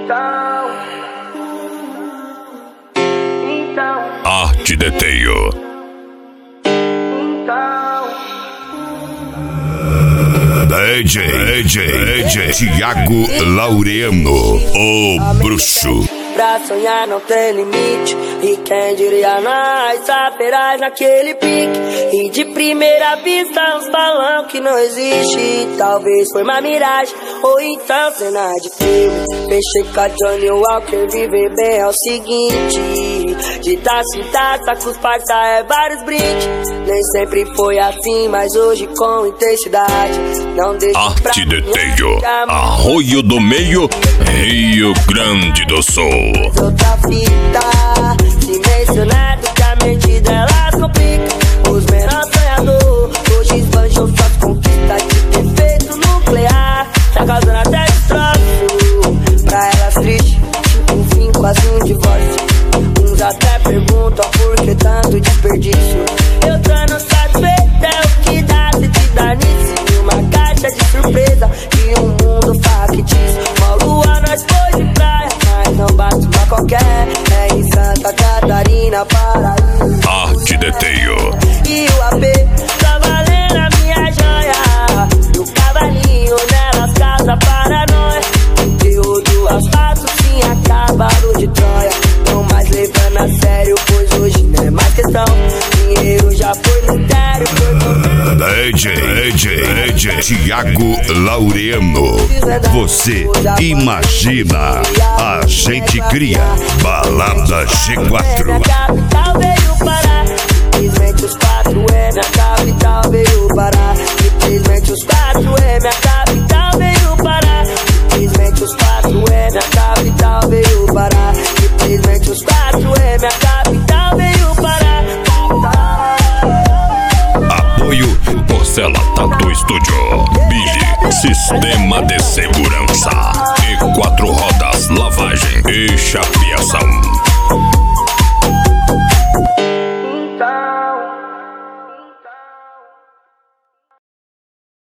Arte Deteio. DJ Thiago Laureano, o bruxo. Pra sonhar não tem limite, e quem diria nós saberás naquele pique. E de primeira vista uns falam que não existe, talvez foi uma miragem, ou então cena de filme. Mexer com a Johnny Walker, viver bem é o seguinte: de taça em taça com os parça é vários brindes. Nem sempre foi assim, mas hoje com intensidade. Não deixa Arte Deteio, Arroio do Meio, Rio Grande do Sul. Outra fita, se mencionado que a mente delas complica. Os menores sonhadores hoje esbanjam suas conquistas de efeito nuclear. Tá causando até destroço pra elas triste, tipo um fim, quase um divórcio. Uns até perguntam por que tanto desperdício. Eu tô no satisfeito, é o que dá se te dar nisso. Uma caixa de surpresa de um mundo factício. Uma lua nós foi de praia, mas não bate pra qualquer. É em Santa Catarina, Paraíba. Arte Deteio. E o AP tá valendo a minha joia. E o cavalinho nelas casa para nós. Conteúdo do asfalto sim acabado de Troia. Não mais levando a sério, pois hoje não é mais questão. Dinheiro já foi no sério, DJ Thiago Laureano. Você imagina, a gente cria. Balada G4. Minha capital veio parar. Simplesmente os 4 minha capital veio parar. Simplesmente os 4 minha capital veio parar. Simplesmente os 4 minha capital veio parar. Simplesmente os 4 minha capital veio parar. Apoio Porcela Tatu Studio, Billy, Sistema de Segurança e 4 rodas, lavagem e chapeação.